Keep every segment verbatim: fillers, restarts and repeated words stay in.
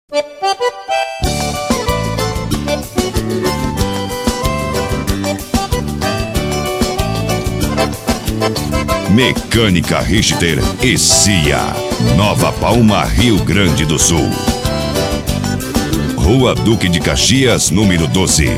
Mecânica Richter e C I A, Nova Palma, Rio Grande do Sul. Rua Duque de Caxias, número doze.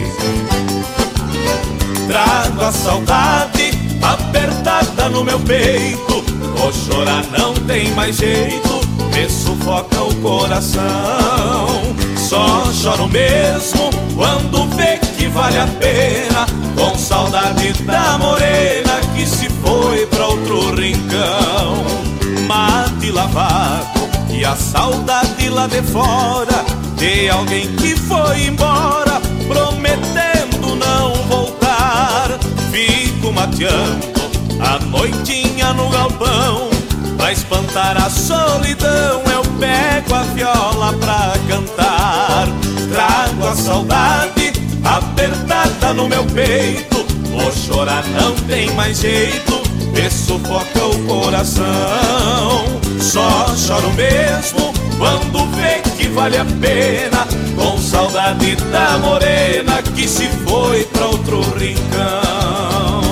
Trago a saudade apertada no meu peito, vou chorar não tem mais jeito, me sufoca o coração. Só choro mesmo quando vê que vale a pena, com saudade da morena que se foi pra outro rincão. Mate lavado e a saudade lá de fora, de alguém que foi embora, prometendo não voltar. Fico mateando a noitinha no galpão, pra espantar a solidão eu pego a viola pra cantar. Trago a saudade apertada no meu peito, vou chorar não tem mais jeito, me sufoca o coração. Só choro mesmo quando vê que vale a pena, com saudade da morena que se foi pra outro rincão.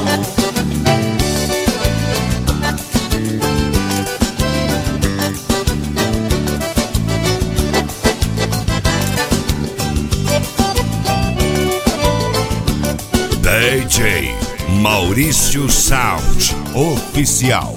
D J Maurício Sound Oficial.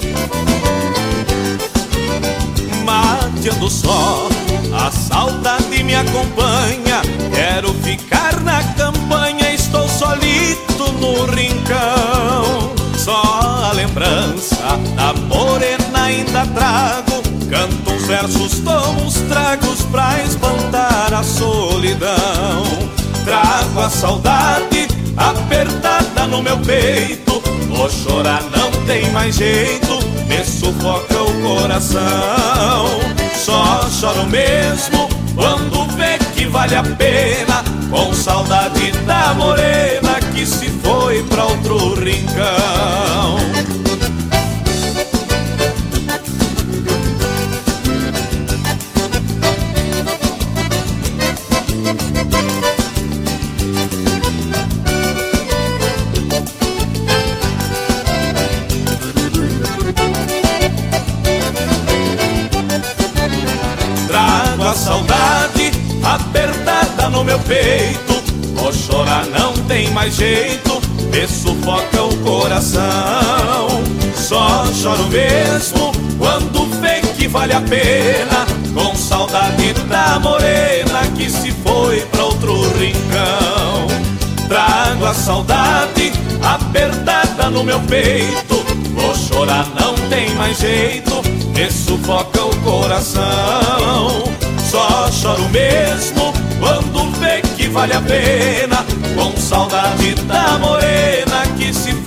Mateando só, a saudade me acompanha, quero ficar na campanha, estou solito no rincão. Só a lembrança da morena ainda trago, canto uns versos, tomo uns tragos pra espantar a solidão. Trago a saudade apertada no meu peito, vou chorar não tem mais jeito, me sufoca o coração. Só choro mesmo quando vê que vale a pena, com saudade da morena que se foi pra outro rincão. A saudade apertada no meu peito, vou chorar não tem mais jeito, me sufoca o coração. Só choro mesmo quando vê que vale a pena, com saudade da morena que se foi pra outro rincão. Trago a saudade apertada no meu peito, vou chorar não tem mais jeito, me sufoca o coração. Só choro mesmo quando vê que vale a pena, com saudade da morena que se